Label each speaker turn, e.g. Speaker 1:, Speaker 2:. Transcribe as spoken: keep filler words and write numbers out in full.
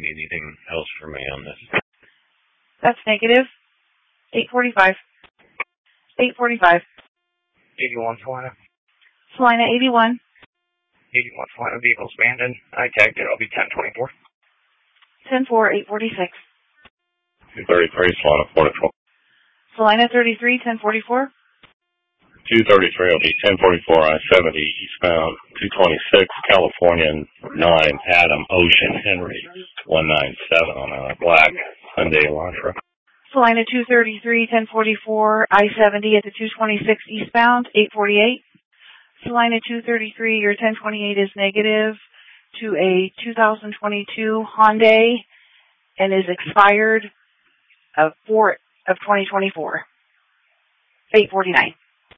Speaker 1: anything else for me on this?
Speaker 2: That's negative. eight forty-five. eight forty-five.
Speaker 3: eighty-one, Salina.
Speaker 2: Salina, eighty-one.
Speaker 3: eighty-one, Salina, vehicle's abandoned. I tagged it. I'll be ten twenty-four.
Speaker 2: ten four, eight forty-six.
Speaker 4: two thirty-three, Salina, four twelve.
Speaker 2: Salina, thirty-three, ten forty-four.
Speaker 4: two thirty-three will be ten forty-four I seventy eastbound, two twenty-six, California, nine, Adam, Ocean, Henry, one ninety-seven on a black Hyundai Elantra.
Speaker 2: Salina, two thirty-three, ten forty-four, I seventy at the two twenty-six eastbound, eight forty-eight. Salina, two thirty-three, your ten twenty-eight is negative to a two thousand twenty-two Hyundai and is expired of four of twenty twenty-four. eight forty-nine.